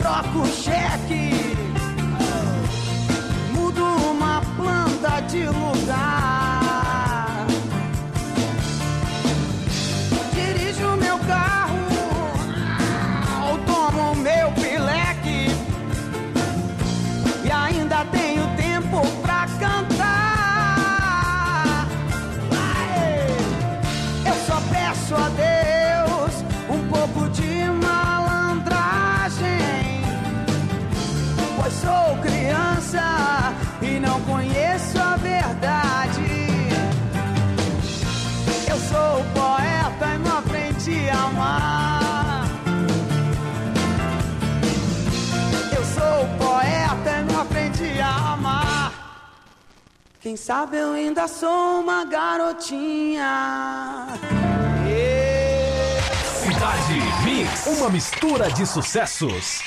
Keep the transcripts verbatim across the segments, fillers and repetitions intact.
troco cheque, mudo uma planta de lugar, dirijo meu carro, ou tomo meu pileque, e ainda tenho tempo pra cantar. Eu só peço a Deus um pouco de malandragem, pois sou criança e não conheço a verdade. Eu sou poeta e não aprendi a amar. Eu sou poeta e não aprendi a amar. Quem sabe eu ainda sou uma garotinha. Yeah. Cidade Mix, uma mistura de sucessos.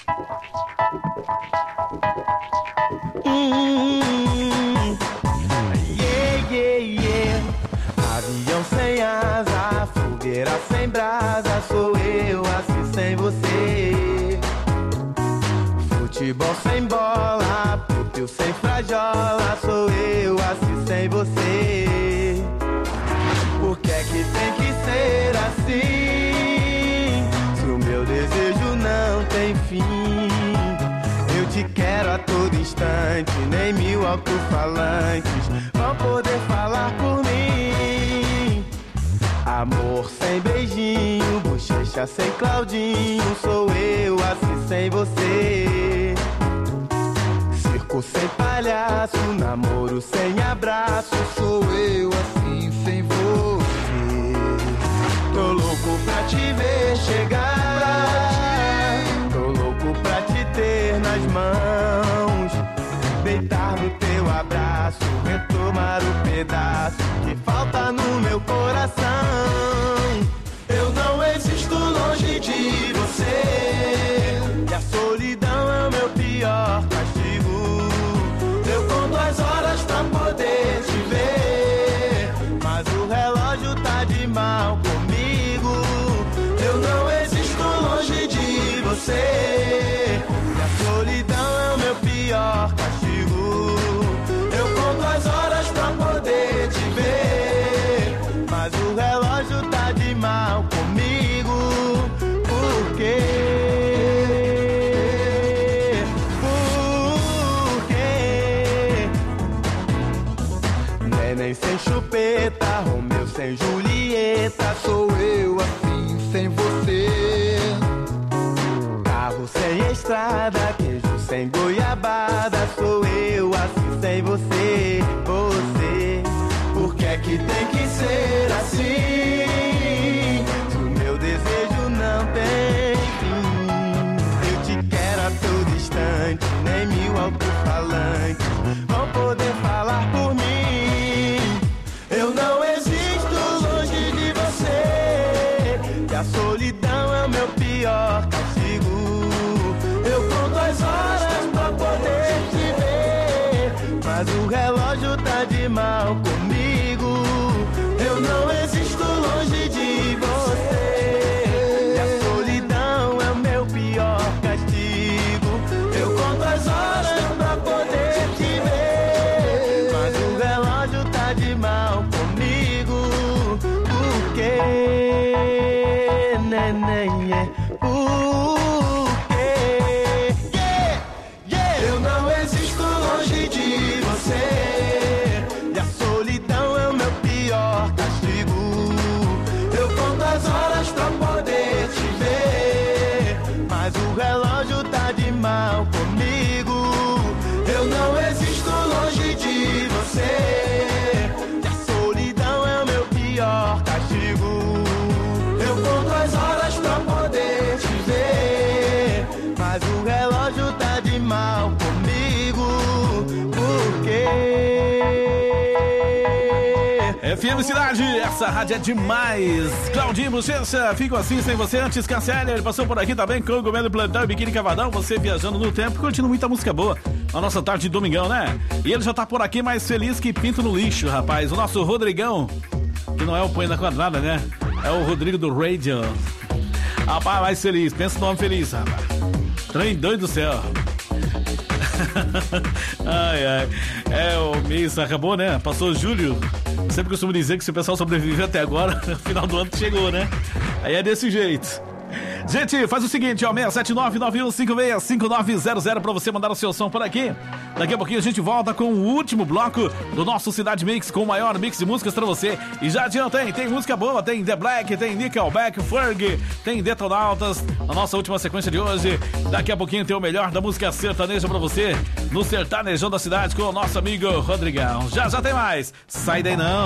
Hum, yeah, yeah, yeah. Avião sem asa, fogueira sem brasa, sou eu assim sem você. Futebol sem bola, pupil sem frajola, sou eu assim sem você. Por que é que tem que ser assim? Se o meu desejo não tem fim, eu te quero a todo instante, nem mil alto-falantes vão poder falar por mim. Amor sem beijinho, bochecha sem Claudinho, sou eu assim sem você. Circo sem palhaço, namoro sem abraço, sou eu assim sem você. Tô louco pra te ver chegar, tô louco pra te ter nas mãos, deitar no teu abraço, retomar o pedaço que falta no meu coração. Eu não existo longe de você, e a solidão é o meu pior castigo. Eu conto as horas pra poder te ver, mas o relógio tá de mal comigo. Eu não existo longe de você, e a solidão é o meu pior castigo. Eu conto as horas pra poder te ver, mas o relógio tá de mal comigo. Por quê? Por quê? Neném sem chupeta, Romeu sem Julieta, sou eu assim sem você. Carro sem estrada, queijo sem goiabada, sou eu assim sem você. Você, por que é que tem que ser assim? Se o meu desejo não tem fim, eu te quero a todo instante, nem mil alto-falantes vão poder falar por mim. Eu não existo longe de você, e a solidão é o meu pior castigo. Eu conto as horas pra poder te ver, mas o relógio tá de mal comigo. Eu não existo longe de você, e a solidão é o meu pior castigo. Eu conto as horas pra poder te ver, mas o relógio tá de mal comigo. Por quê, neném? É por quê? Yeah, yeah. Eu não existo longe de você, e a solidão é o meu pior castigo. Eu conto as horas pra poder te ver, mas o relógio tá de mal comigo. Eu não existo longe de você, e a solidão é o meu pior castigo. Eu conto as horas pra poder te ver, mas o relógio tá de mal comigo. Por quê? F M Cidade, essa rádio é demais. Claudinho Bochecha, fico assim sem você. Antes Cassélia, ele passou por aqui também com o Gomelo Plantão e Biquíni Cavadão. Você viajando no tempo, curtindo muita música boa na nossa tarde de domingão, né? E ele já tá por aqui mais feliz que pinto no lixo, rapaz. O nosso Rodrigão, que não é o Põe na Quadrada, né? É o Rodrigo do Radio. Rapaz, mais feliz, pensa no homem feliz, rapaz. Trem doido do céu. Ai, ai. É, o mês acabou, né? Passou julho. Eu sempre costumo dizer que se o pessoal sobreviveu até agora, no final do ano chegou, né? Aí é desse jeito. Gente, faz o seguinte, ó, seis sete nove nove um cinco seis cinco nove zero zero pra você mandar o seu som por aqui. Daqui a pouquinho a gente volta com o último bloco do nosso Cidade Mix, com o maior mix de músicas pra você. E já adianta, hein? Tem música boa, tem The Black, tem Nickelback, Ferg, tem Detonautas, na nossa última sequência de hoje. Daqui a pouquinho tem o melhor da música sertaneja pra você, no Sertanejão da Cidade, com o nosso amigo Rodrigão. Já já tem mais, sai daí não.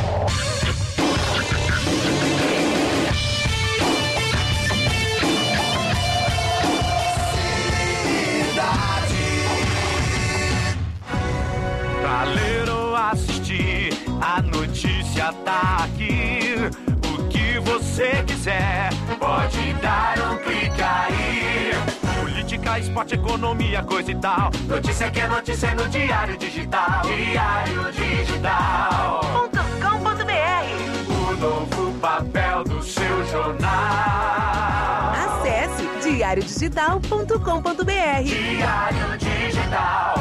Pra ler ou assistir, a notícia tá aqui. O que você quiser, pode dar um clique aí. Política, esporte, economia, coisa e tal. Notícia que é notícia no Diário Digital. Diário Digital ponto com ponto br. O novo papel do seu jornal. Acesse diário digital ponto com ponto br. Diário Digital.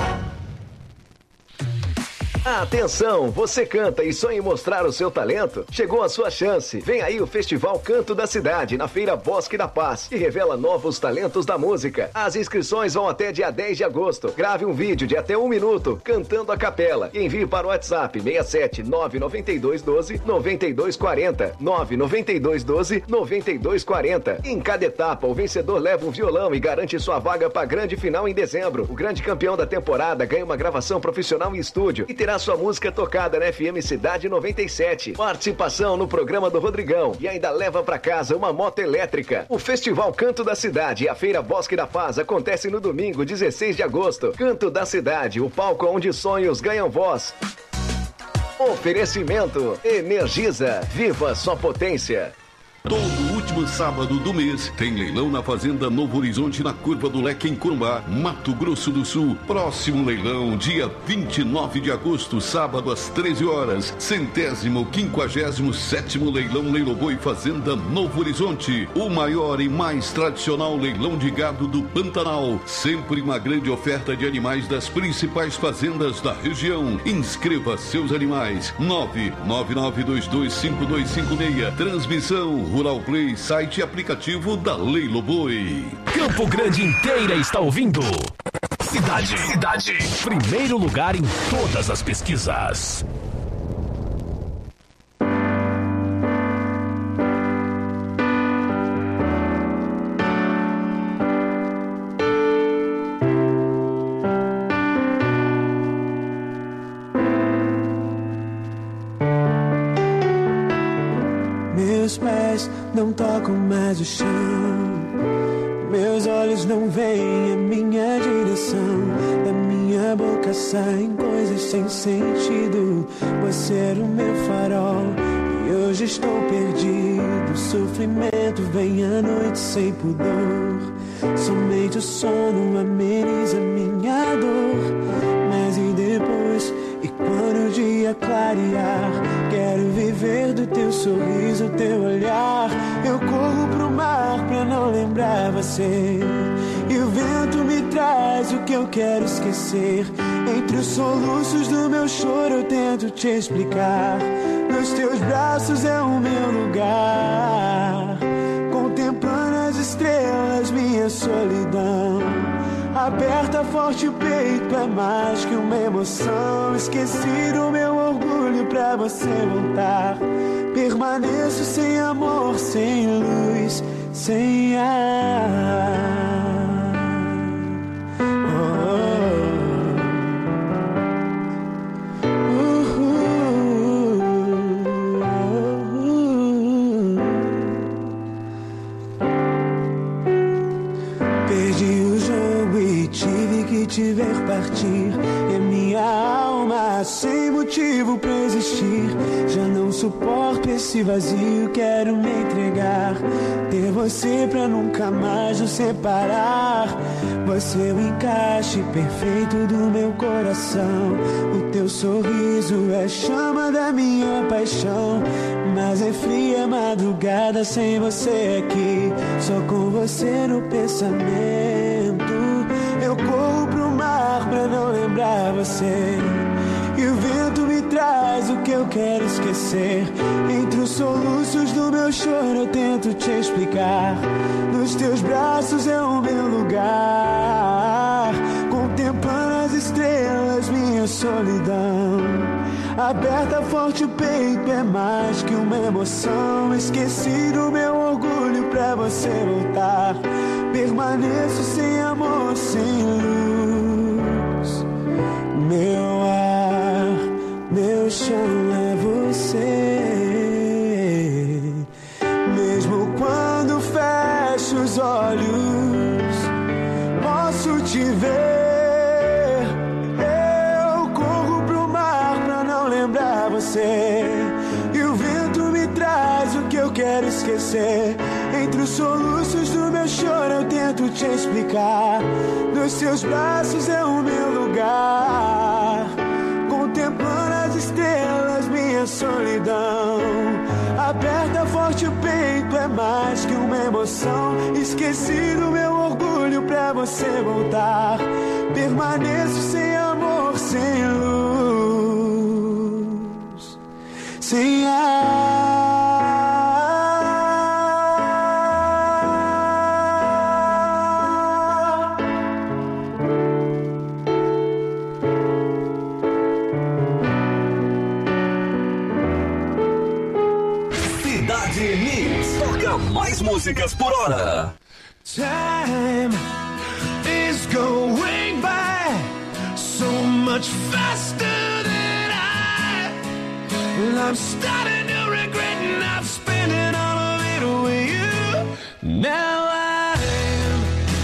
Atenção, você canta e sonha em mostrar o seu talento? Chegou a sua chance. Vem aí o Festival Canto da Cidade, na Feira Bosque da Paz, que revela novos talentos da música. As inscrições vão até dia dez de agosto. Grave um vídeo de até um minuto, cantando a capela, e envie para o WhatsApp seis sete nove nove dois um dois nove dois quatro zero, nove nove dois um dois nove dois quatro zero. Em cada etapa, o vencedor leva um violão e garante sua vaga para a grande final em dezembro. O grande campeão da temporada ganha uma gravação profissional em estúdio e terá sua música tocada na F M Cidade noventa e sete. Participação no programa do Rodrigão e ainda leva pra casa uma moto elétrica. O Festival Canto da Cidade e a Feira Bosque da Paz acontecem no domingo, dezesseis de agosto. Canto da Cidade, o palco onde sonhos ganham voz. Oferecimento Energisa, viva sua potência. Todo último sábado do mês tem leilão na Fazenda Novo Horizonte, na Curva do Leque, em Corumbá, Mato Grosso do Sul. Próximo leilão, dia vinte e nove de agosto, sábado às treze horas. Centésimo, quinquagésimo sétimo leilão Leiloboi Fazenda Novo Horizonte. O maior e mais tradicional leilão de gado do Pantanal. Sempre uma grande oferta de animais das principais fazendas da região. Inscreva seus animais. nove nove nove dois dois cinco dois cinco seis. Transmissão Rural Play, site e aplicativo da Leiloboi. Campo Grande inteira está ouvindo. Cidade, cidade. Primeiro lugar em todas as pesquisas. Meus pés não tocam mais o chão, meus olhos não veem a minha direção, da minha boca saem coisas sem sentido. Você era o meu farol e hoje estou perdido. Sofrimento vem à noite sem pudor, somente o sono ameniza minha dor. Mas e depois? E quando o dia clarear, quero viver do teu sorriso, teu olhar. Eu corro pro mar pra não lembrar você, e o vento me traz o que eu quero esquecer. Entre os soluços do meu choro eu tento te explicar. Nos teus braços é o meu lugar, contemplando as estrelas, minha solidão. Aperta forte o peito, é mais que uma emoção. Esqueci do meu orgulho pra você voltar. Permaneço sem amor, sem luz, sem ar. Te ver partir, é minha alma sem motivo pra existir. Já não suporto esse vazio, quero me entregar. Ter você pra nunca mais nos separar. Você é o encaixe perfeito do meu coração. O teu sorriso é chama da minha paixão. Mas é fria madrugada sem você aqui, só com você no pensamento. você. E o vento me traz o que eu quero esquecer. Entre os soluços do meu choro eu tento te explicar. Nos teus braços é o meu lugar, contemplando as estrelas, minha solidão. Aperta forte o peito, é mais que uma emoção. Esqueci do meu orgulho pra você voltar. Permaneço sem amor, sem luz. Meu ar, meu chão é você. Mesmo quando fecho os olhos, posso te ver. E o vento me traz o que eu quero esquecer. Entre os soluços do meu choro eu tento te explicar. Nos seus braços é o meu lugar, contemplando as estrelas, minha solidão. Aperta forte o peito, é mais que uma emoção. Esqueci do meu orgulho pra você voltar. Permaneço sem amor, sem luz, sem ar. Cidade Mix, toca mais músicas por hora. Time is going by so much faster than I. Well, I'm starting to regret not spending all of it with you. Now I'm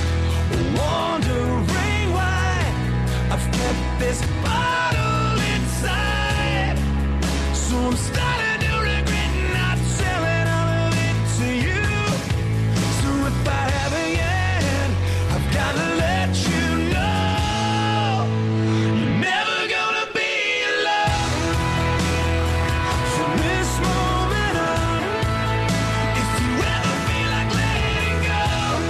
wondering why I've kept this bottle inside. So I'm starting to regret not selling all of it to you. So if I haven't yet, I've gotta let you know you're never gonna be alone. From this moment on, if you ever feel like letting go,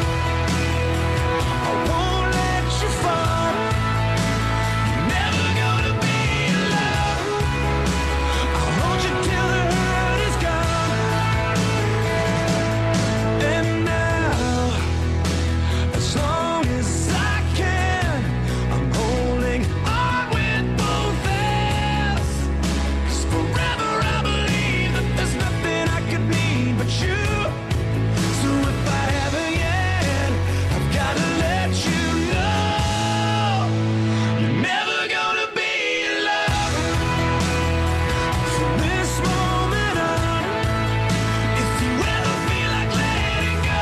I won't let you fall. You're never gonna be alone. I'll hold you till the hurt is gone. And now, as long as I can, I'm holding on with both hands. 'Cause forever I believe that there's nothing I could need but you. So if I haven't yet, I've gotta let you know you're never gonna be alone. From this moment on, if you ever feel like letting go,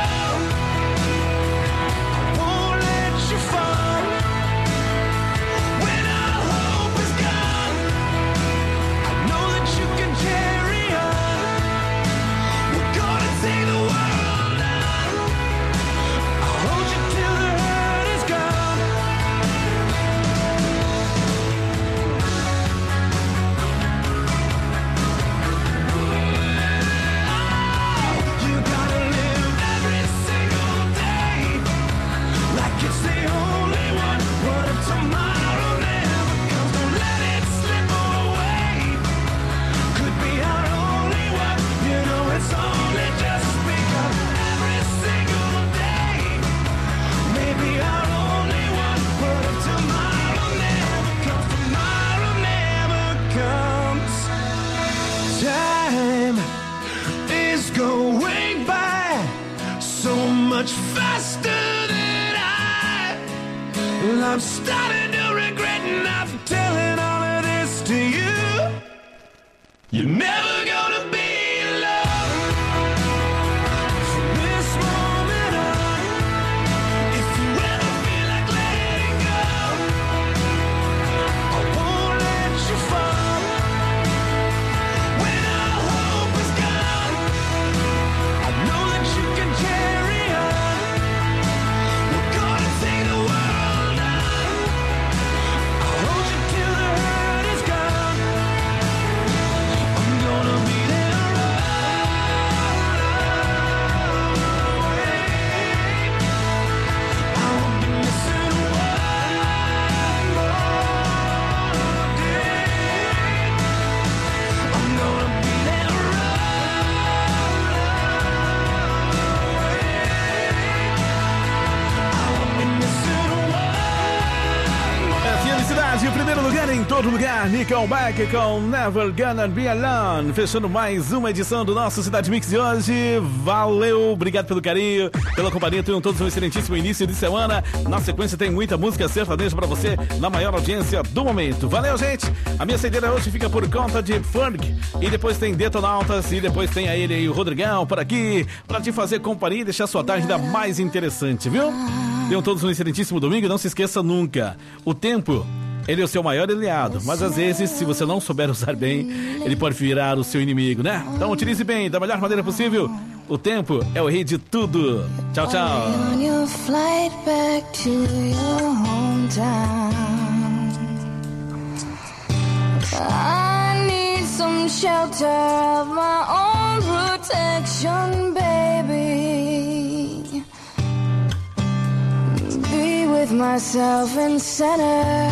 I won't let you fall. When all hope is gone, I know that you can carry on. We're gonna take the world on. I'll hold you till the hurt is gone. You gotta live every single day like it's the only one. What if tomorrow never comes? Don't let it slip away. Could be our only one. You know it's only just begun. Every single day, maybe our only one. What if tomorrow never comes? Tomorrow never comes. Time is going by so much faster than I. Well, I'm starting to regret not telling all of this to you. You're never gonna be alone. From this moment on, if you ever feel like letting go, I won't let you fall. When all hope is gone, I know that you can carry on. We're gonna take the world on. I'll hold you till the hurt is gone. I'm gonna Mulher em Todo Lugar, Nickelback com Never Gonna Be Alone. Fechando mais uma edição do nosso Cidade Mix de hoje. Valeu, obrigado pelo carinho, pela companhia. Tenham todos um excelentíssimo início de semana. Na sequência tem muita música sertaneja pra você na maior audiência do momento. Valeu, gente. A minha saideira hoje fica por conta de Ferg. E depois tem Detonautas. E depois tem a ele e o Rodrigão por aqui pra te fazer companhia e deixar sua tarde ainda mais interessante, viu? Tenham todos um excelentíssimo domingo. E não se esqueça nunca, o tempo, ele é o seu maior aliado, mas às vezes, se você não souber usar bem, ele pode virar o seu inimigo, né? Então utilize bem, da melhor maneira possível. O tempo é o rei de tudo. Tchau, tchau. With myself in center,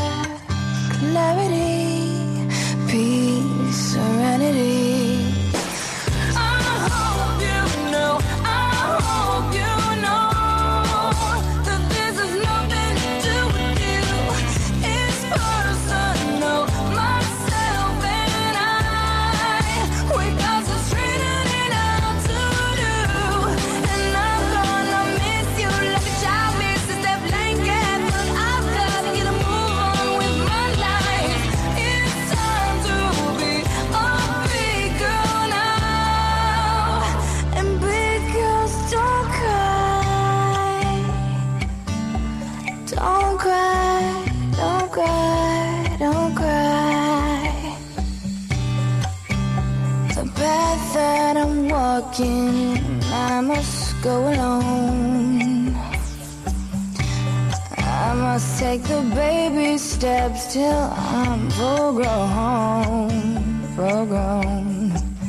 clarity, peace, serenity. I hope you know, I hope you know that this has nothing to do with you. It's personal, myself and I. We got some straightening out to do, and I'm gonna miss you like a child misses their blanket. Don't cry, don't cry, don't cry. The path that I'm walking, I must go alone. I must take the baby steps till I'm full grown, full grown.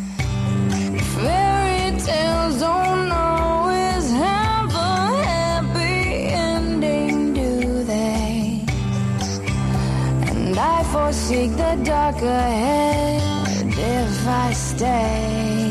Fairy tales don't always have a happy ending, do they? And I foresee the dark ahead if I stay.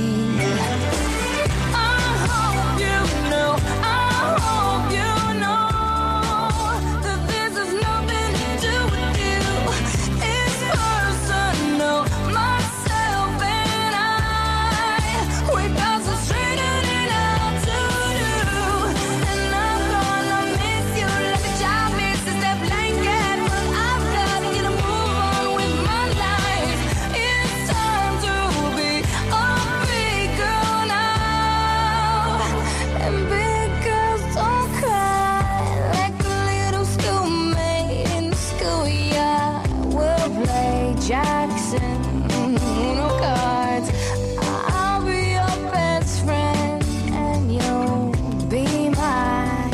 I hope you know, I hope you know that this has nothing to do with you. It's personal, myself and I. We got some straightening out to do, and I'm gonna miss you like a child misses their blanket. But I've got to get a move on with my life. It's time to be a big girl now, and big girls don't cry like a little schoolmate in the schoolyard. We'll play Jackson, no cards. I'll be your best friend, and you'll be my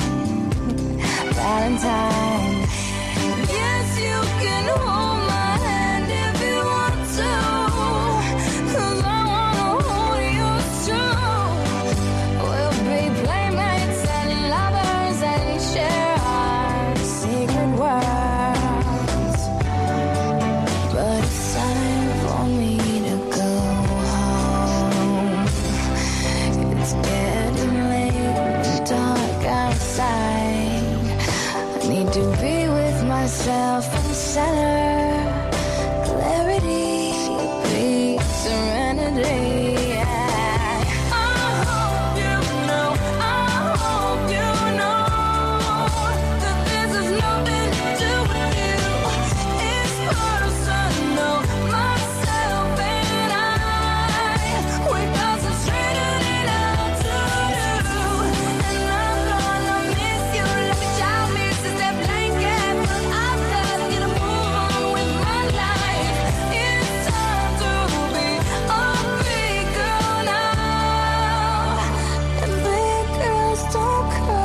Valentine. Yes, you can hold my hand if you want to, 'cause I wanna hold yours too. We'll be playmates and lovers and share our secret worlds. But it's time for me to go home. It's getting late and dark outside. I need to be with myself in center, clarity, peace, serenity. I hope you know, I hope you know that this has nothing to do with you. It's personal, myself and I. We got some straightening out to do, and I'm gonna miss you like a child misses their blanket. But I've got to get a move on with my life. It's time to be a big girl now, and big girls don't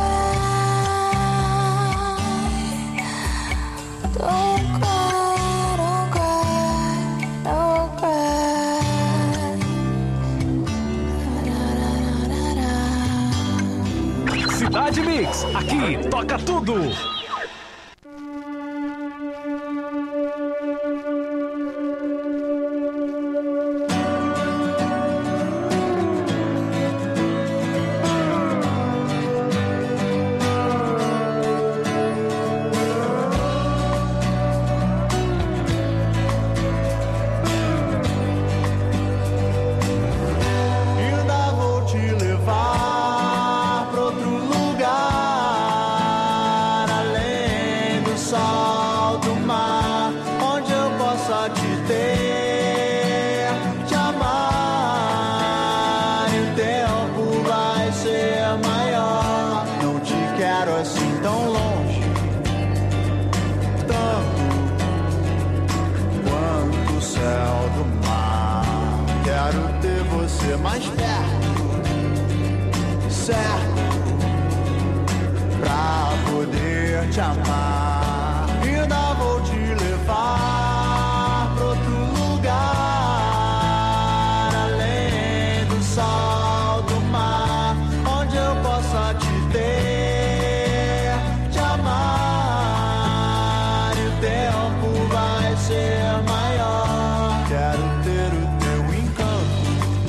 cry. Don't cry, don't cry, don't cry. Cidade Mix, aqui toca tudo. sol do mar, onde eu possa te ter, te amar, e o tempo vai ser maior. Não te quero assim tão longe, tanto quanto o céu do mar. Quero ter você mais perto, certo, pra poder te amar. Ainda vou te levar pra outro lugar, além do sol do mar, onde eu possa te ter, te amar, e o tempo vai ser maior. Quero ter o teu encanto,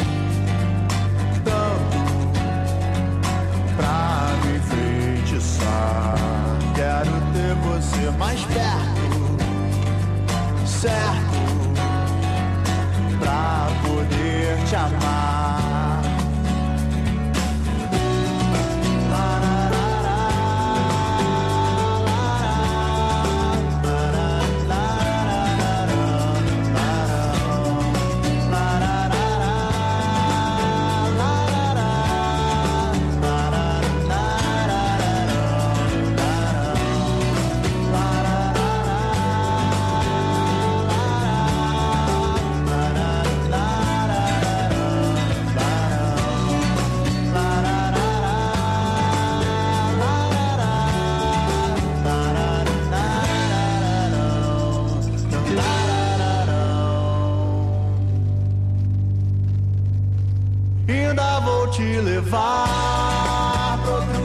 tanto pra me enfeitiçar. Quero ter você mais perto, certo, pra poder te amar. Ainda vou te levar pra outro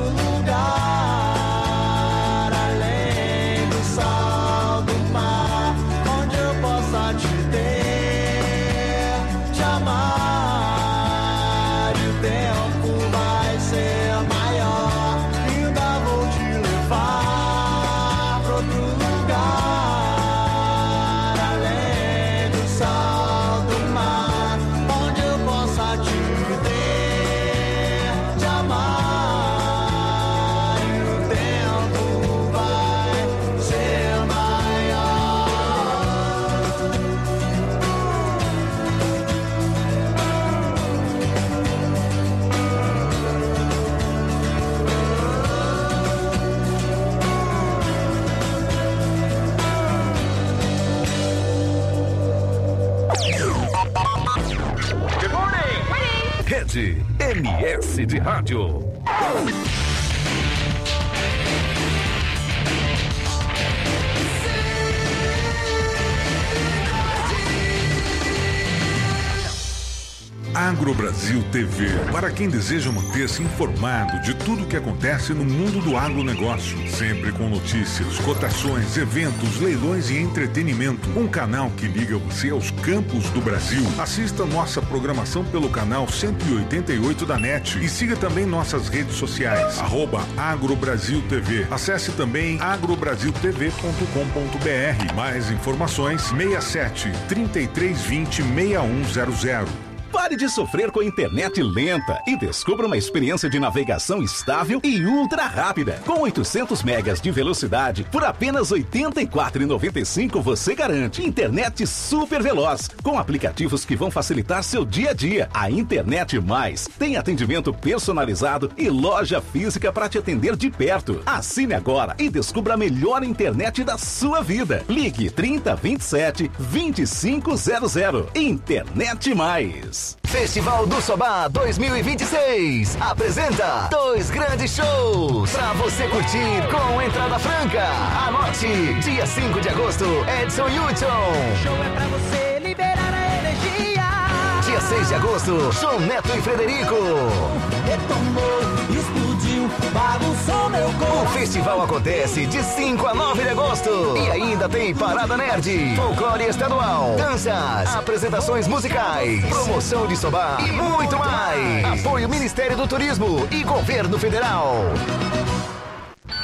lugar, além do sol do mar, onde eu possa te ter, te amar, e o tempo vai ser maior. Ainda vou te levar pra outro lugar, além do sol do mar, onde eu possa te Rede M S de Rádio. Agro Brasil T V, para quem deseja manter-se informado de tudo o que acontece no mundo do agronegócio, sempre com notícias, cotações, eventos, leilões e entretenimento. Um canal que liga você aos campos do Brasil. Assista nossa programação pelo canal cento e oitenta e oito da NET e siga também nossas redes sociais, arroba Agro Brasil T V. Acesse também agro brasil t v ponto com ponto b r. Mais informações, seis sete, três três dois zero, seis um zero zero. Pare de sofrer com a internet lenta e descubra uma experiência de navegação estável e ultra rápida. Com oitocentos megas de velocidade, por apenas oitenta e quatro reais e noventa e cinco centavos você garante internet super veloz, com aplicativos que vão facilitar seu dia a dia. A Internet Mais tem atendimento personalizado e loja física para te atender de perto. Assine agora e descubra a melhor internet da sua vida. Ligue trinta, vinte e sete, vinte e cinco zero zero. Internet Mais. Festival do Sobá dois mil e vinte e seis apresenta dois grandes shows pra você curtir com entrada franca. Anote, dia cinco de agosto, Edson Hudson. Show é pra você liberar a energia. Dia seis de agosto, João Neto e Frederico. Retomou, explodiu, bagunçou meu corpo. O festival acontece de cinco a nove de agosto. E ainda tem Parada Nerd, Folclore Estadual, danças, apresentações musicais, promoção de Sobá e muito mais. Apoio Ministério do Turismo e Governo Federal.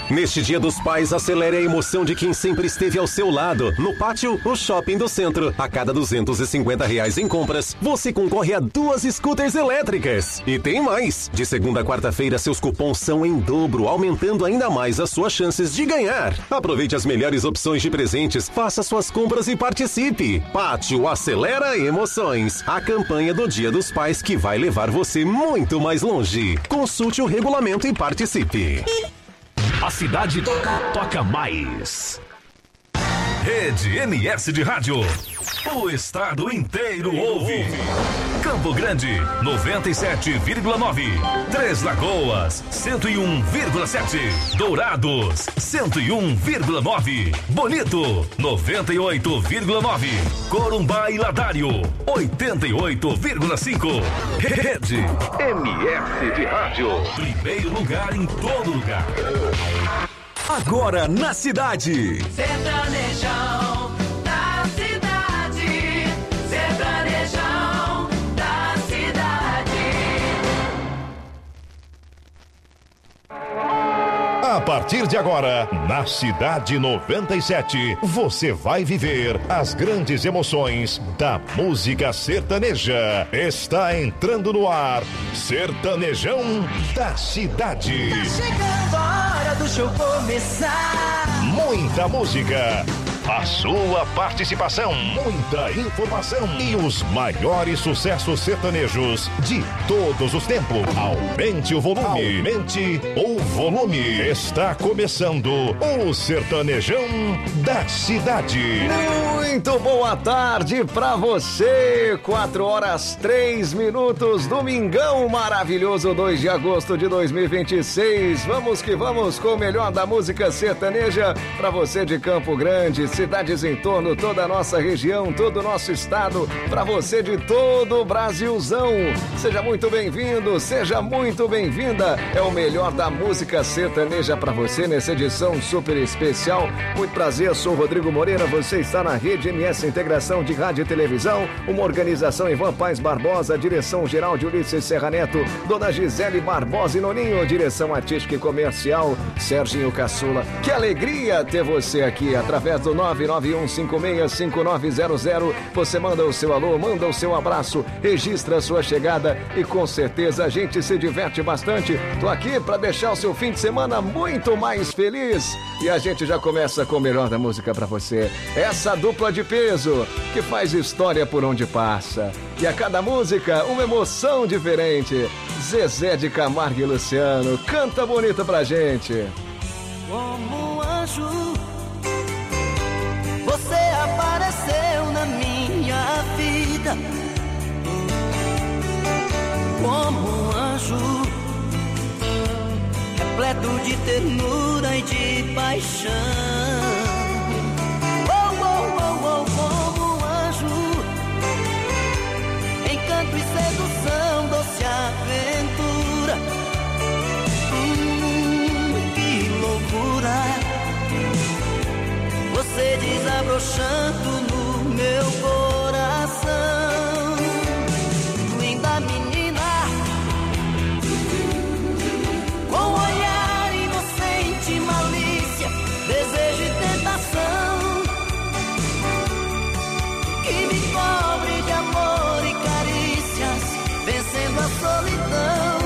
Neste Dia dos Pais, acelere a emoção de quem sempre esteve ao seu lado. No Pátio, o Shopping do Centro. A cada duzentos e cinquenta reais em compras, você concorre a duas scooters elétricas. E tem mais! De segunda a quarta-feira, seus cupons são em dobro, aumentando ainda mais as suas chances de ganhar. Aproveite as melhores opções de presentes, faça suas compras e participe. Pátio acelera emoções. A campanha do Dia dos Pais que vai levar você muito mais longe. Consulte o regulamento e participe. A cidade toca, toca mais. Rede M S de Rádio. O estado inteiro ouve. Campo Grande, noventa e sete vírgula nove. Três Lagoas, cento e um vírgula sete. Dourados, cento e um vírgula nove. Bonito, noventa e oito vírgula nove. Corumbá e Ladário, oitenta e oito vírgula cinco. Rede M S de Rádio. Primeiro lugar em todo lugar. Agora na cidade. Sertanejão da cidade. Sertanejão da cidade. A partir de agora, na Cidade noventa e sete, você vai viver as grandes emoções da música sertaneja. Está entrando no ar, Sertanejão da Cidade. Tá chegando a hora do show começar. Muita música, a sua participação, muita informação e os maiores sucessos sertanejos de todos os tempos. Aumente o volume, aumente o volume. Está começando o Sertanejão da Cidade. Muito boa tarde pra você. Quatro horas, três minutos, domingão maravilhoso, dois de agosto de dois mil e vinte e seis. Vamos que vamos com o melhor da música sertaneja pra você de Campo Grande, cidades em torno, toda a nossa região, todo o nosso estado, pra você de todo o Brasilzão. Seja muito bem-vindo, seja muito bem-vinda. É o melhor da música sertaneja pra você nessa edição super especial. Muito prazer, sou Rodrigo Moreira, você está na Rede M S Integração de Rádio e Televisão, uma organização Ivan Paz Barbosa, direção-geral de Ulisses Serra Neto, Dona Gisele Barbosa e Noninho, direção artística e comercial, Serginho Caçula. Que alegria ter você aqui, através do nove nove um cinco seis cinco nove zero zero, você manda o seu alô, manda o seu abraço, registra a sua chegada e com certeza a gente se diverte bastante. Tô aqui para deixar o seu fim de semana muito mais feliz e a gente já começa com o melhor da música para você. Essa dupla de peso que faz história por onde passa e a cada música uma emoção diferente. Zezé de Camargo e Luciano, canta bonito pra gente. Como um anjo, você apareceu na minha vida. Como um anjo, repleto de ternura e de paixão. Oh, oh, oh, oh, como um anjo, encanto e sedução, doce aventura. Hum, que loucura, você desabrochando no meu coração. Linda menina, com olhar inocente, malícia, desejo e tentação, que me cobre de amor e carícias, vencendo a solidão.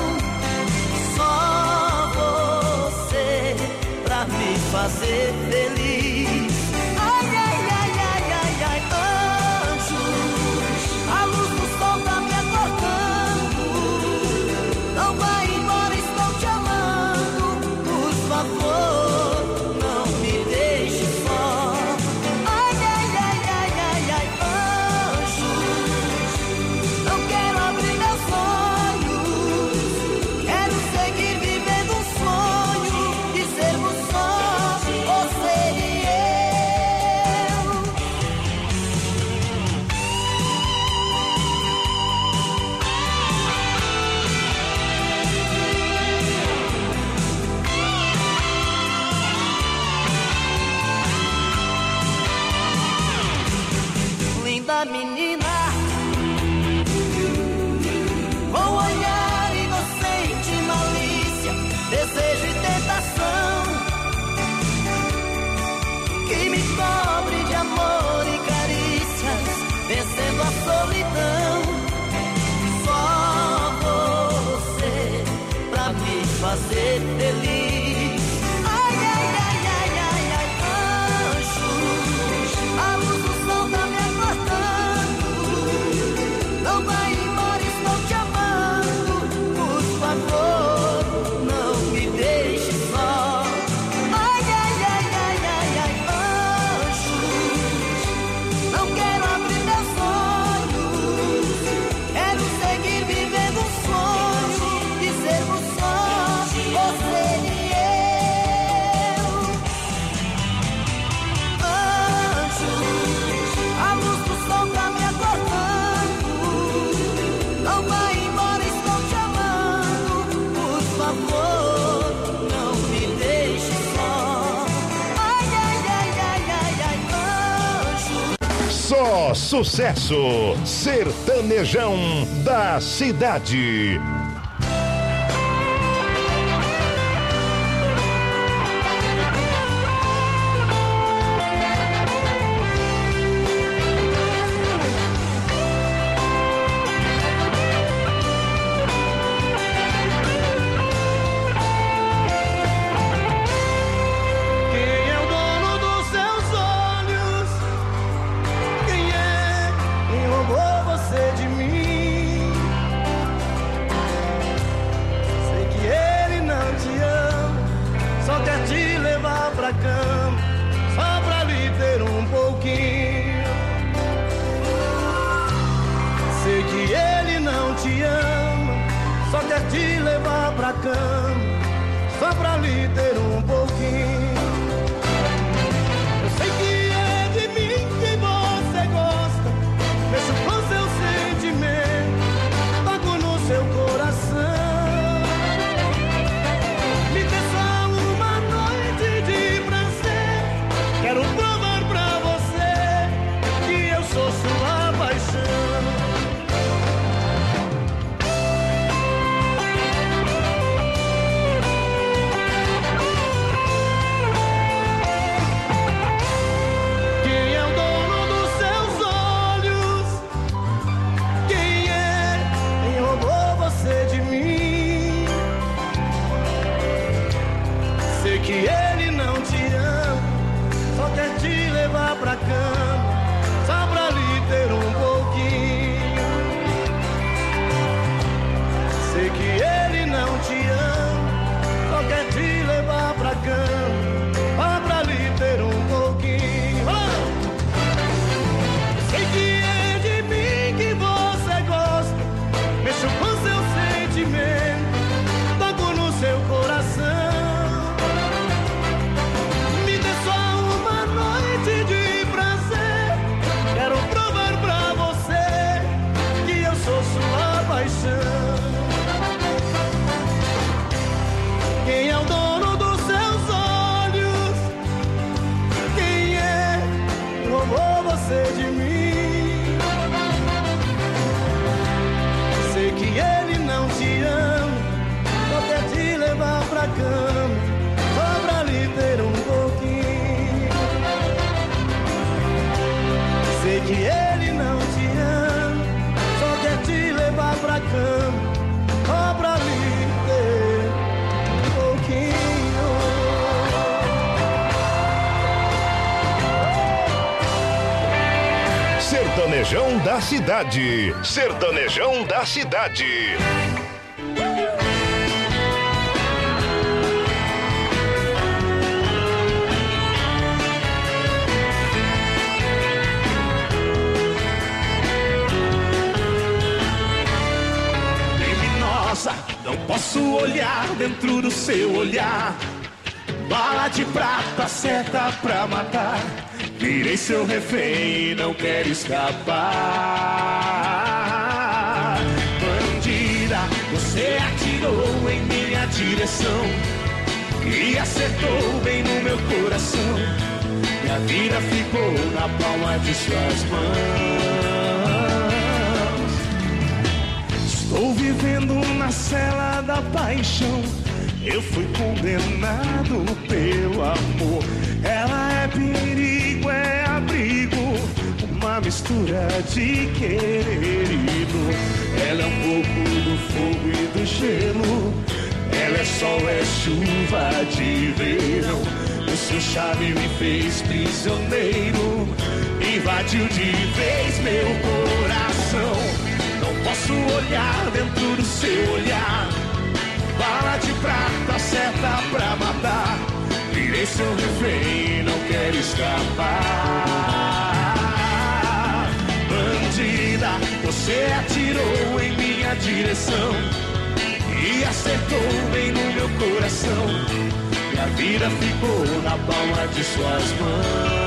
Só você pra me fazer feliz. Ai, ai, ai, ai, ai, ai, anjos, a luz do sol tá me acordando. Não vai embora, estou te amando. Por favor, não me deixe só. Ai, ai, ai, ai, ai, ai, anjos, não quero abrir meus olhos. Quero seguir vivendo um sonho de sermos só você e eu. Linda menina, com olhar inocente, malícia, desejo e tentação, Só sucesso. Sertanejão da cidade. Sertanejão da cidade. Sertanejão da cidade. Criminosa, não posso olhar dentro do seu olhar. Bala de prata, seta pra matar. Virei seu refém e não quero escapar. Bandida, você atirou em minha direção e acertou bem no meu coração. Minha vida ficou na palma de suas mãos. Estou vivendo na cela da paixão. Eu fui condenado pelo amor. Ela é perigo, é abrigo, uma mistura de querer e dor. Ela é um pouco do fogo e do gelo. Ela é sol, é chuva de verão. O seu charme me fez prisioneiro, invadiu de vez meu coração. Não posso olhar dentro do seu olhar. Bala de prata, seta pra matar. Virei seu refém, não quero escapar. Bandida, você atirou em minha direção e acertou bem no meu coração. Minha vida ficou na palma de suas mãos.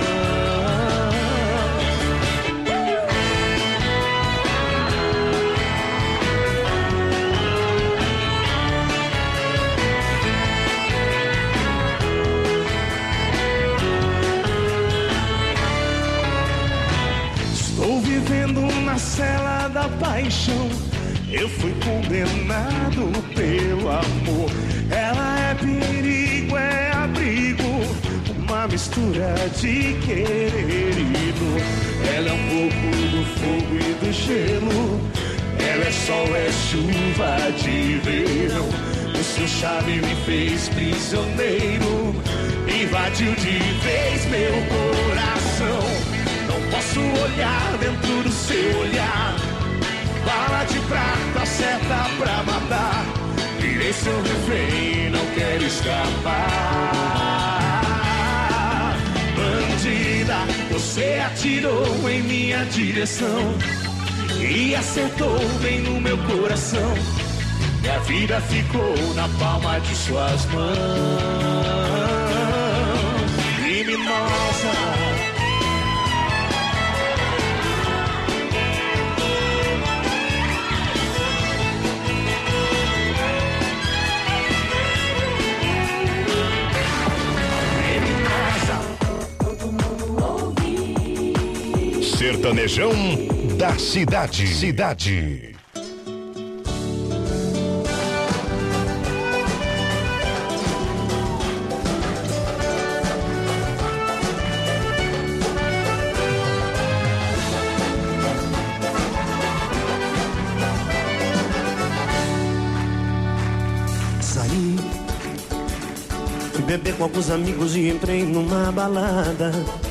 na cela da paixão. Eu fui condenado pelo amor. Ela é perigo, é abrigo, uma mistura de querer e dor. Ela é um pouco do fogo e do gelo. Ela é sol, é chuva de verão. O seu charme me fez prisioneiro, invadiu de vez meu coração. Não posso olhar dentro do seu olhar. Bala de prata, certa pra matar. Virei seu refém, não quero escapar. Bandida, você atirou em minha direção e acertou bem no meu coração. Minha vida ficou na palma de suas mãos. Criminosa, Sertanejão da cidade. Cidade. Saí, fui beber com alguns amigos e entrei numa balada.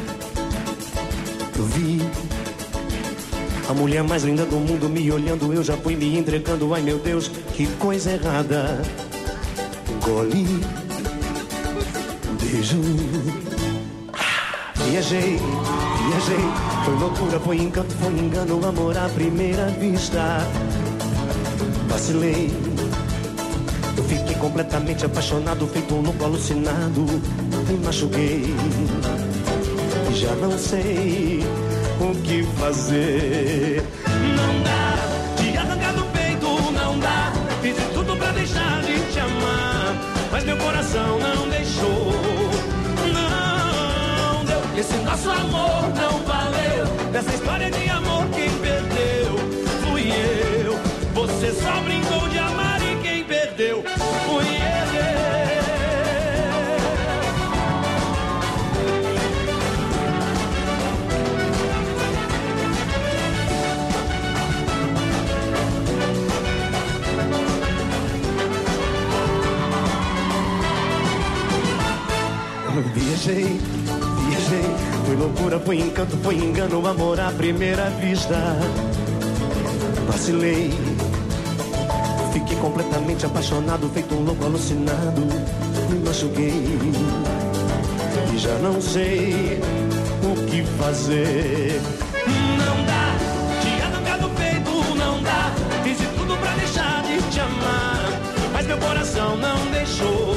Eu vi a mulher mais linda do mundo me olhando, eu já fui me entregando. Ai meu Deus, que coisa errada. Engoli, beijo. Viajei, viajei. Foi loucura, foi encanto, foi engano, amor à primeira vista. Vacilei, eu fiquei completamente apaixonado, feito um louco alucinado. Me machuquei, já não sei o que fazer. Não dá de arrancar do peito, não dá. Fiz de tudo pra deixar de te amar, mas meu coração não deixou. Não deu, esse nosso amor não valeu. Dessa história de amor quem perdeu fui eu. Você só brincou de amar e quem perdeu fui eu. Viajei, viajei, foi loucura, foi encanto, foi engano, amor à primeira vista. Vacilei, fiquei completamente apaixonado, feito um louco alucinado. Me machuquei e já não sei o que fazer. Não dá de arrancar do peito, não dá. Fiz de tudo pra deixar de te amar, mas meu coração não deixou.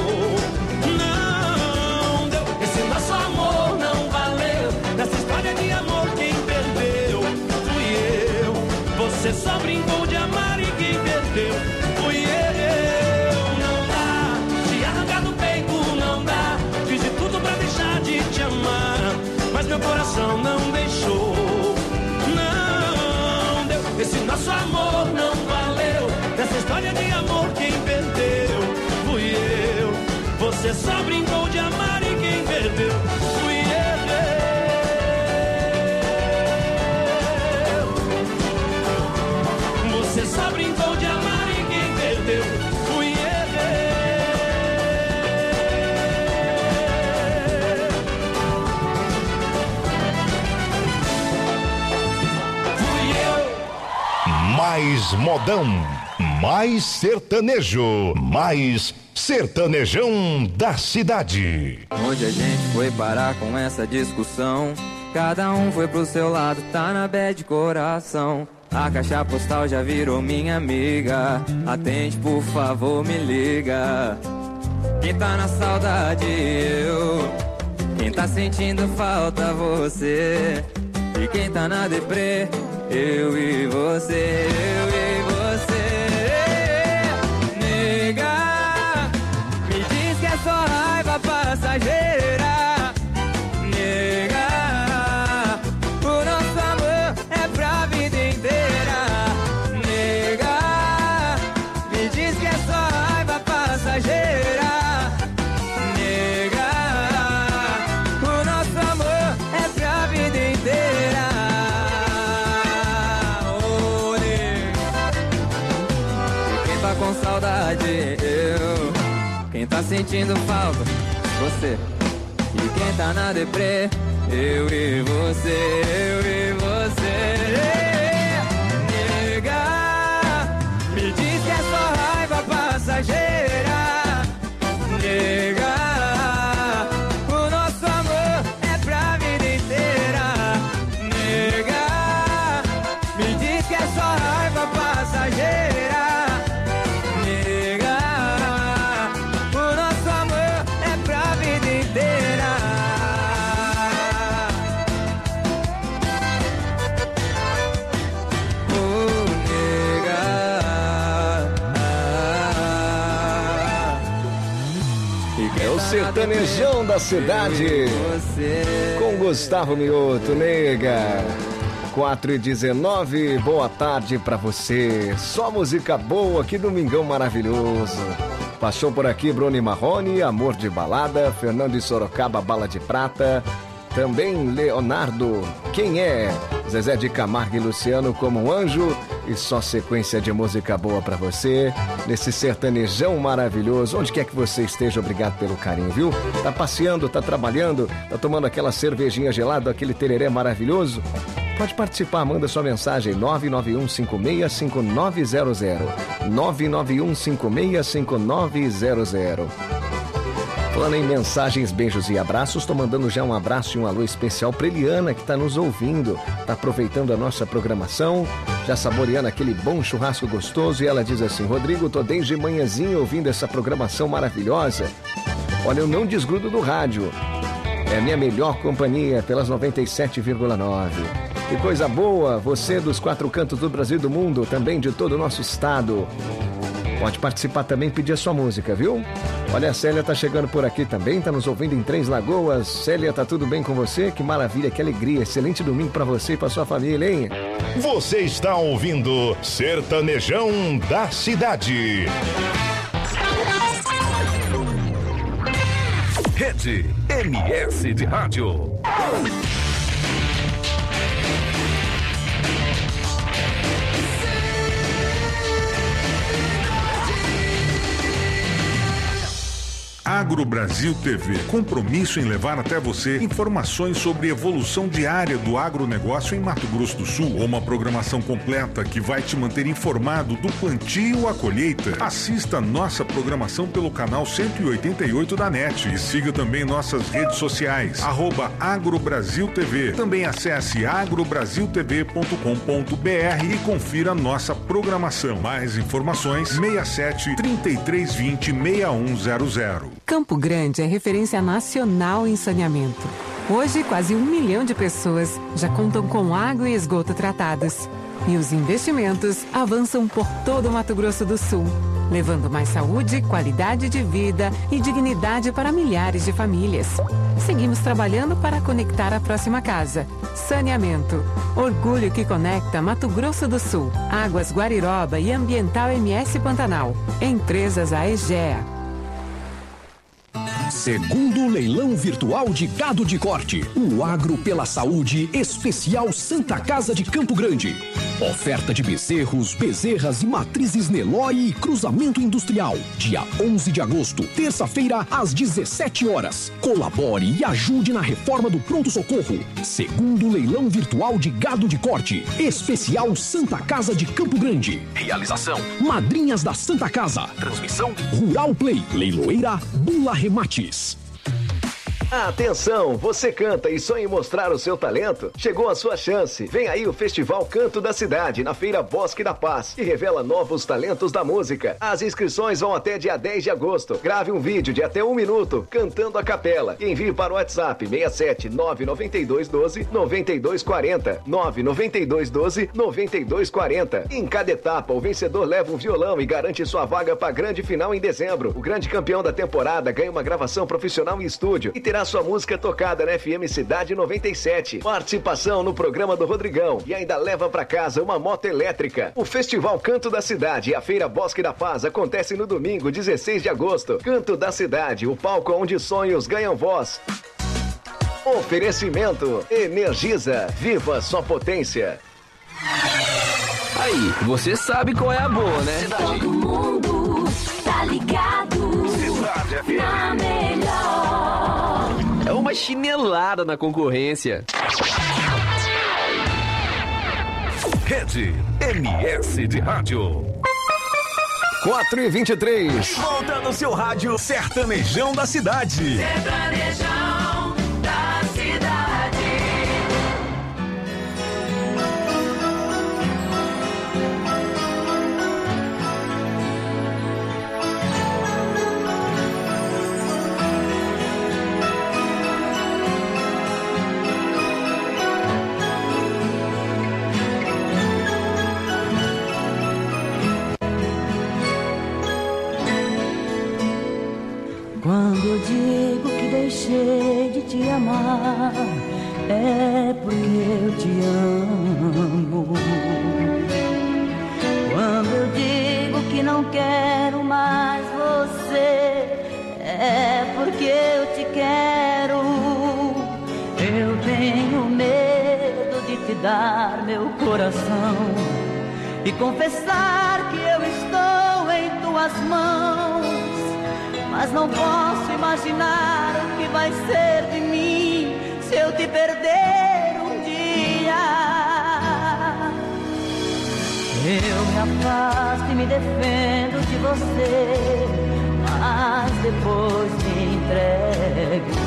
Nosso amor não valeu. Nessa história de amor quem perdeu fui eu. Você só brincou de amar e quem perdeu fui eu. Não dá de arrancar do peito, não dá. Fiz de tudo pra deixar de te amar, mas meu coração não deixou. Não deu, esse nosso amor não valeu. Nessa história de amor quem perdeu fui eu. Você só brincou de amar e quem perdeu fui eu. Você só brincou de amar e quem perdeu fui eu. Fui eu. Mais modão, mais sertanejo, mais sertanejão da cidade. Onde a gente foi parar com essa discussão? Cada um foi pro seu lado, tá na bad coração. A caixa postal já virou minha amiga. Atende, por favor, me liga. Quem tá na saudade, eu. Quem tá sentindo falta, você. E quem tá na deprê, eu e você, eu e você. Nega, só raiva passageira, nega. O nosso amor é pra vida inteira. com saudade. Eu, quem tá sentindo falta, você. E quem tá na deprê, eu e você, eu e você. Nega, me diz que é só raiva passageira. Nega, o nosso amor é pra vida inteira. Nega, me diz que é só raiva passageira. Nega, o nosso amor é pra vida inteira. Oh, nega. É o sertanejão da cidade com Gustavo Mioto, nega. quatro e dezenove, boa tarde pra você. Só música boa, que domingão maravilhoso. Passou por aqui Bruno Marrone, Amor de Balada, Fernando de Sorocaba, Bala de Prata. Também Leonardo, Quem é? Zezé de Camargo e Luciano, Como um Anjo. E só sequência de música boa pra você, nesse sertanejão maravilhoso. Onde quer que você esteja, obrigado pelo carinho, viu? Tá passeando, tá trabalhando, tá tomando aquela cervejinha gelada, aquele tereré maravilhoso? Pode participar, manda sua mensagem nove nove um cinco seis cinco nove zero zero. nove nove um cinco seis cinco nove zero zero. Falando em mensagens, beijos e abraços, tô mandando já um abraço e um alô especial pra Eliana, que tá nos ouvindo, tá aproveitando a nossa programação, já saboreando aquele bom churrasco gostoso, e ela diz assim: Rodrigo, tô desde manhãzinha ouvindo essa programação maravilhosa. Olha, eu não desgrudo do rádio, é a minha melhor companhia pelas noventa e sete vírgula nove. Que coisa boa, você dos quatro cantos do Brasil e do mundo, também de todo o nosso estado. Pode participar também, pedir a sua música, viu? Olha, a Célia tá chegando por aqui também, tá nos ouvindo em Três Lagoas. Célia, tá tudo bem com você? Que maravilha, que alegria. Excelente domingo pra você e pra sua família, hein? Você está ouvindo Sertanejão da Cidade. Rede M S de Rádio. Agro Brasil T V, compromisso em levar até você informações sobre evolução diária do agronegócio em Mato Grosso do Sul. Uma programação completa que vai te manter informado do plantio à colheita. Assista nossa programação pelo canal cento e oitenta e oito da NET e siga também nossas redes sociais, arroba AgroBrasil T V. Também acesse agrobrasil t v ponto com ponto b r e confira nossa programação. Mais informações, seis sete, três três dois zero, seis um zero zero. Campo Grande é referência nacional em saneamento. Hoje, quase um milhão de pessoas já contam com água e esgoto tratados. E os investimentos avançam por todo o Mato Grosso do Sul, levando mais saúde, qualidade de vida e dignidade para milhares de famílias. Seguimos trabalhando para conectar a próxima casa. Saneamento. Orgulho que conecta Mato Grosso do Sul, Águas Guariroba e Ambiental M S Pantanal. Empresas Aegea. Segundo leilão virtual de gado de corte, o Agro pela Saúde Especial Santa Casa de Campo Grande. Oferta de bezerros, bezerras e matrizes Nelore e cruzamento industrial. Dia onze de agosto, terça-feira, às dezessete horas. Colabore e ajude na reforma do pronto-socorro. Segundo leilão virtual de gado de corte, Especial Santa Casa de Campo Grande. Realização: Madrinhas da Santa Casa. Transmissão: Rural Play. Leiloeira Bula Remates. Atenção, você canta e sonha em mostrar o seu talento? Chegou a sua chance. Vem aí o Festival Canto da Cidade, na Feira Bosque da Paz, que revela novos talentos da música. As inscrições vão até dia dez de agosto. Grave um vídeo de até um minuto, cantando a capela, e envie para o WhatsApp seis sete nove nove dois um dois nove dois quatro zero, nove nove dois um dois nove dois quatro zero. Em cada etapa, o vencedor leva um violão e garante sua vaga para a grande final em dezembro. O grande campeão da temporada ganha uma gravação profissional em estúdio e terá sua música tocada na F M Cidade noventa e sete. Participação no programa do Rodrigão e ainda leva pra casa uma moto elétrica. O Festival Canto da Cidade e a Feira Bosque da Paz acontecem no domingo, dezesseis de agosto. Canto da Cidade, o palco onde sonhos ganham voz. Oferecimento: Energisa, viva sua potência. Aí, você sabe qual é a boa, né? Todo mundo Na melhor. É uma chinelada na concorrência. Rede M S de Rádio. quatro e vinte e três. Volta no seu rádio Sertanejão da Cidade. Sertanejão da Cidade. Quando eu digo que deixei de te amar, é porque eu te amo. Quando eu digo que não quero mais você, é porque eu te quero. Eu tenho medo de te dar meu coração e confessar que eu estou em tuas mãos. Mas não posso imaginar o que vai ser de mim se eu te perder um dia. Eu me afasto e me defendo de você, mas depois me entrego.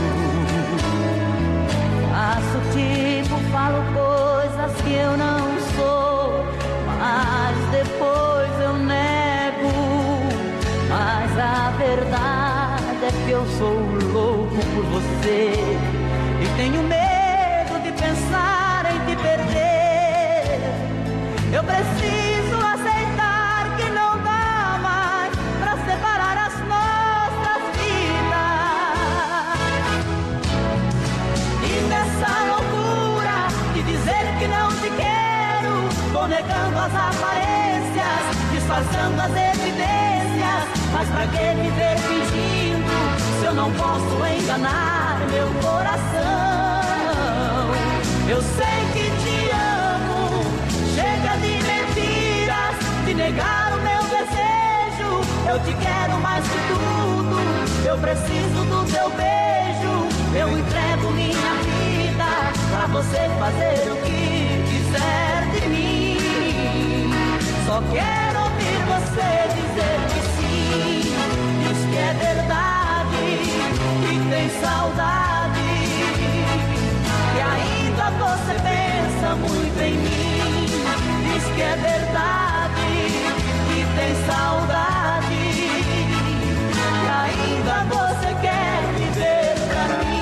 Faço tipo, falo coisas que eu não sou, mas depois eu nego. Mas a verdade é que eu sou louco por você e tenho medo de pensar em te perder. Eu preciso aceitar que não dá mais pra separar as nossas vidas. E nessa loucura de dizer que não te quero, vou negando as aparências, disfarçando as evidências. Mas pra que viver fingindo se eu não posso enganar meu coração? Eu sei que te amo, chega de mentiras, de negar o meu desejo. Eu te quero mais que tudo, eu preciso do teu beijo. Eu entrego minha vida pra você fazer o que quiser de mim. Só quero ouvir você dizer que diz que é verdade, que tem saudade, que ainda você pensa muito em mim. Diz que é verdade, que tem saudade, que ainda você quer viver pra mim.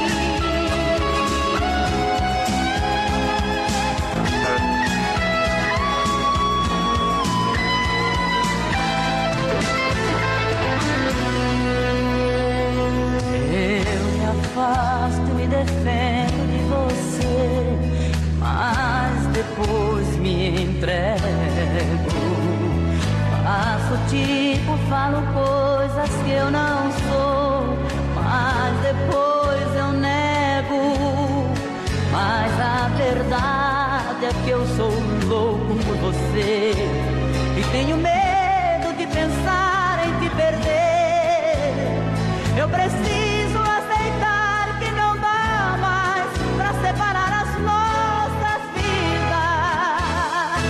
Afasto e me defendo de você, mas depois me entrego. Faço tipo, falo coisas que eu não sou, mas depois eu nego. Mas a verdade é que eu sou louco por você e tenho medo de pensar em te perder. Eu preciso aceitar que não dá mais pra separar as nossas vidas.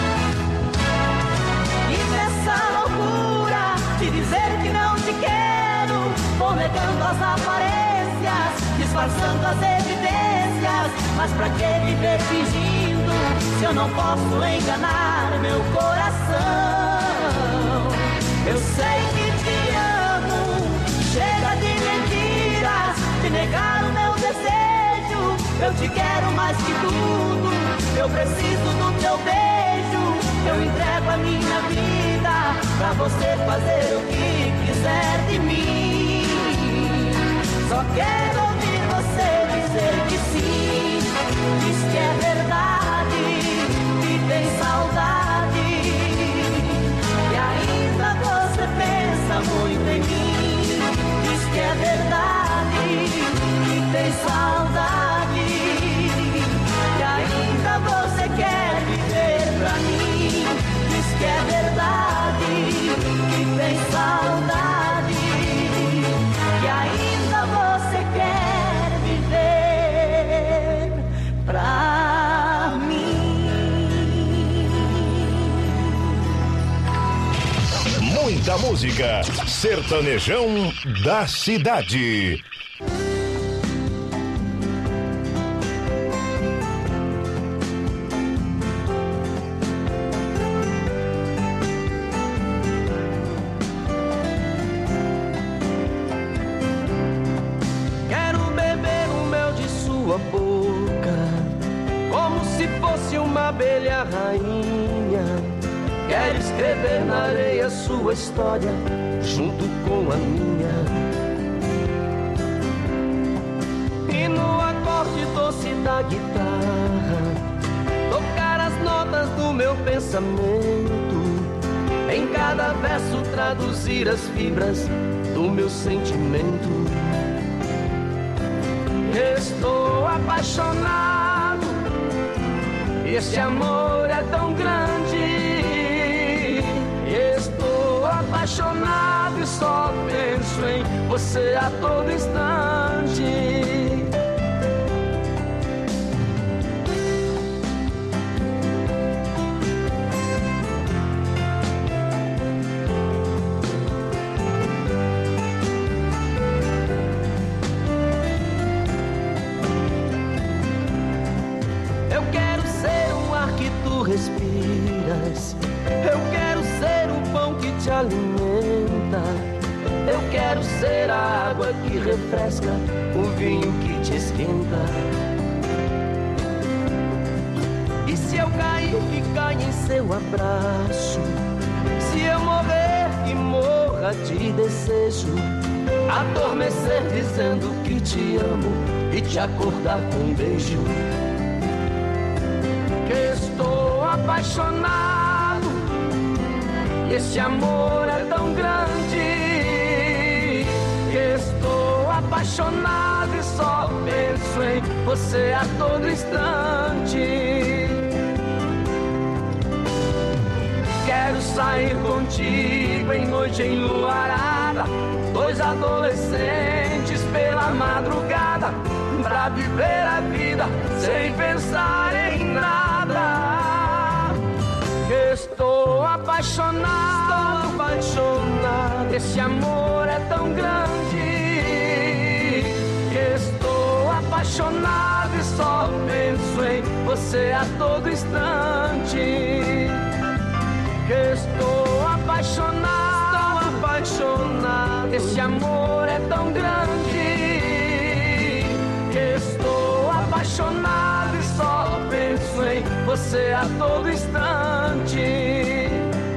E nessa loucura de dizer que não te quero, vou negando as aparências, disfarçando as evidências. Mas pra que viver fingindo se eu não posso enganar meu coração? Eu sei que te amo, chega de mentiras, de negar o meu desejo. Eu te quero mais que tudo, eu preciso do teu beijo. Eu entrego a minha vida pra você fazer o que quiser de mim. Só quero ouvir você dizer que sim. Diz que é verdade, que tem saudade, e ainda você pensa muito em mim. Diz que é verdade, que tem saudade, e ainda você quer viver pra mim. Diz que é verdade, que tem saudade, e ainda da música, sertanejão da cidade. Quero beber o mel de sua boca, como se fosse uma abelha rainha. Quero escrever na areia sua história, junto com a minha. E no acorde doce da guitarra, tocar as notas do meu pensamento. Em cada verso traduzir as fibras do meu sentimento. Estou apaixonado, este amor é tão grande. Estou apaixonado e só penso em você a todo instante. Eu quero ser o ar que tu respiras. Eu quero ser o pão que te alimenta. Eu quero ser a água que refresca, o vinho que te esquenta. E se eu cair, que caia em seu abraço. Se eu morrer, que morra de desejo. Adormecer dizendo que te amo e te acordar com um beijo. Que estou apaixonado, e esse amor é tão grande. Que estou apaixonado e só penso em você a todo instante. Quero sair contigo em noite enluarada, dois adolescentes pela madrugada, pra viver a vida sem pensar em nada. Estou apaixonado, estou apaixonado, esse amor é tão grande. Estou apaixonado e só penso em você a todo instante. Estou apaixonado, estou apaixonado, esse amor é tão grande. Estou apaixonado e só penso em você a todo instante.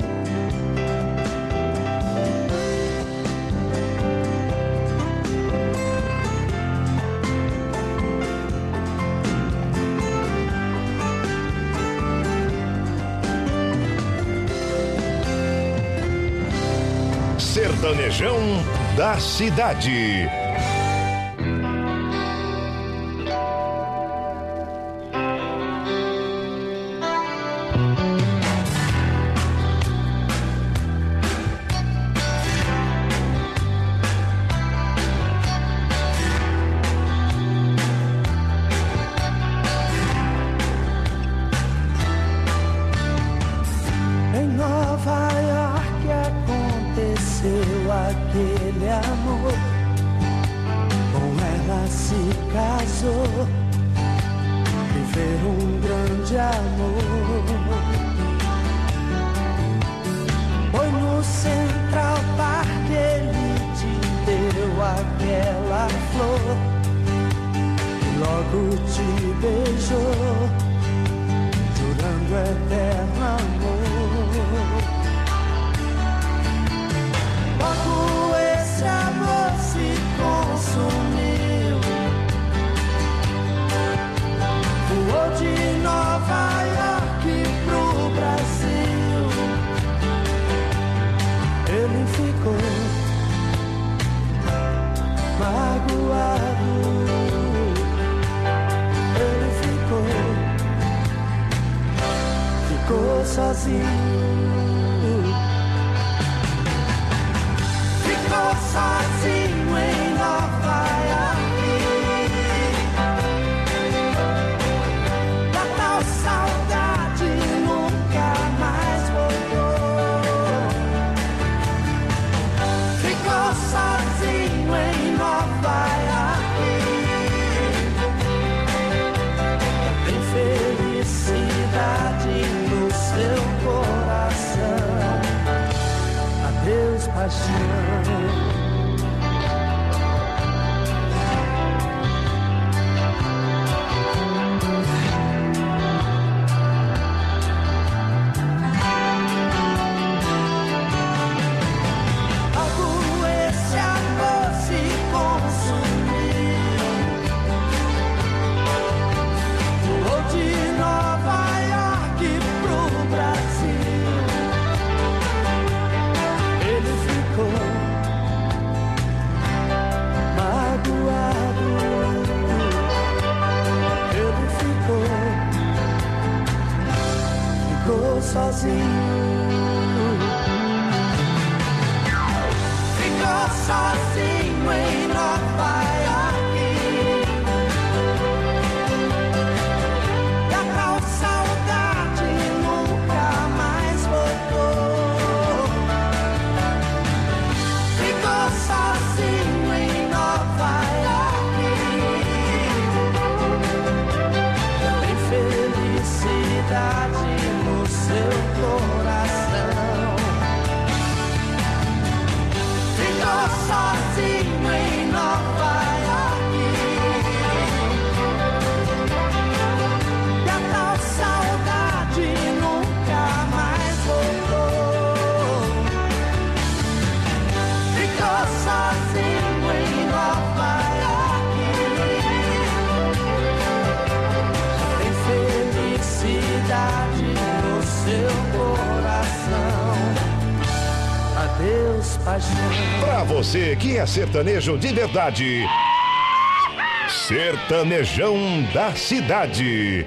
Sertanejão da cidade. Em Nova York aconteceu aquele amor. Com ela se casou, viveram um grande amor. Foi no Central Park, ele te deu aquela flor e logo te beijou, jurando eterno amor. Logo esse amor se consumiu, voou de Nova York pro Brasil. Ele ficou magoado, ele ficou, ficou sozinho. Ficou sozinho em Nova York. Da tal saudade nunca mais voltou. sozinho. Ficou sozinho em Nova York. E a tal saudade nunca mais voltou. Ficou sozinho em Nova York. Tem felicidade no seu coração. Ficou sozinho em Nova York. E a tal saudade nunca mais voltou. Ficou sozinho em Nova York. Tem felicidade no seu coração. Adeus, paixão. Pra você que é sertanejo de verdade, Sertanejão da Cidade.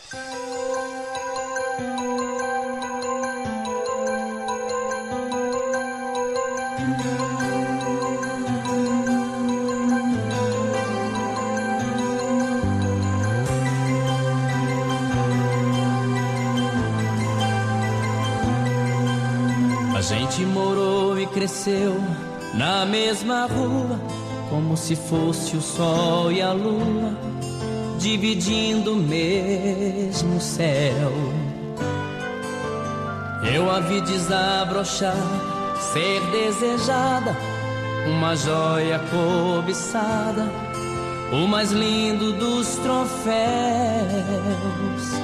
A gente morou e cresceu na mesma rua, como se fosse o sol e a lua, dividindo o mesmo céu. Eu a vi desabrochar, ser desejada, uma joia cobiçada, o mais lindo dos troféus.